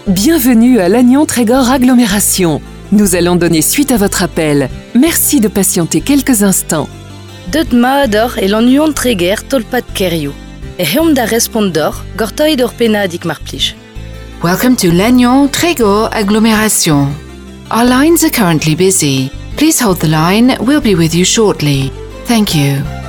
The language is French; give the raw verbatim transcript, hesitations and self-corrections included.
Bienvenue à Lannion-Trégor Agglomération. Nous allons donner suite à votre appel. Merci de patienter quelques instants. Deut maador e Lannion-Tréger tolpat kerioù. E heom da respondor, gortoid ur penadik mar plij. Welcome to Lannion-Trégor Agglomération. Our lines are currently busy. Please hold the line. We'll be with you shortly. Thank you.